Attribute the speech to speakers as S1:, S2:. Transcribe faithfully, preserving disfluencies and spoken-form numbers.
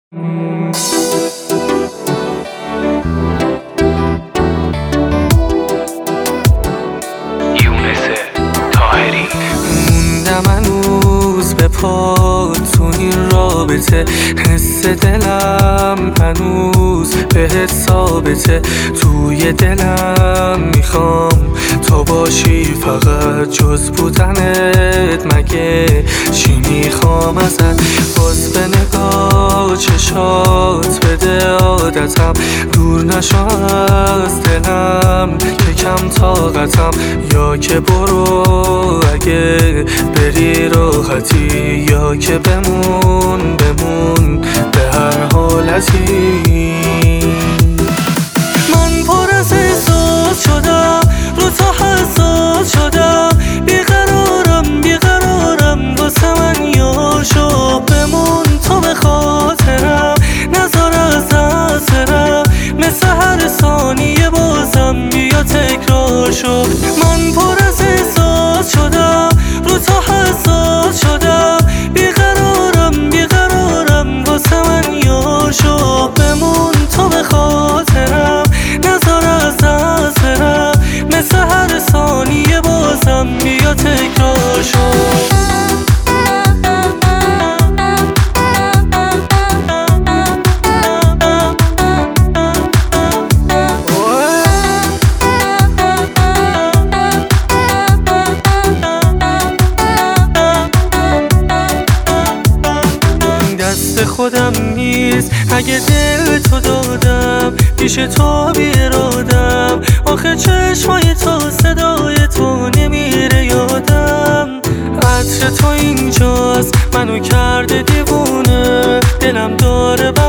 S1: موندم هنوز به پا تو این رابطه، حس دلم هنوز بهت ثابته. توی دلم میخوام تو باشی، فقط جز بودنت مگه چی میخوام ازت؟ باز به نگاه چشات بده عادتم، دور نشو از دلم که کم طاقتم. یا که برو اگه بری راحتی، یا که بمون بمون به هر حالتی. من پر از احساس شدم، رو تو حساس شدم، بیقرارم بیقرارم واسه من یاشو. بمون تو به خاطرم، نذار از دست برم، مثل هر ثانیه بازم بیا تکرار شو. من پر از احساس شدم، رو تو حساس شدم، بیقرارم بیقرارم واسه من یاشو. بمون تو به خاطرم، نذار از دست برم، مثل هر ثانیه بازم بیا تکرار شو. دست خودم نیست اگه دل تو دادم، پیش تو بی ارادم. آخه چشمای تو صدای تو نمیره یادم. عطر تو اینجاست منو کرده دیوونه، دلم داره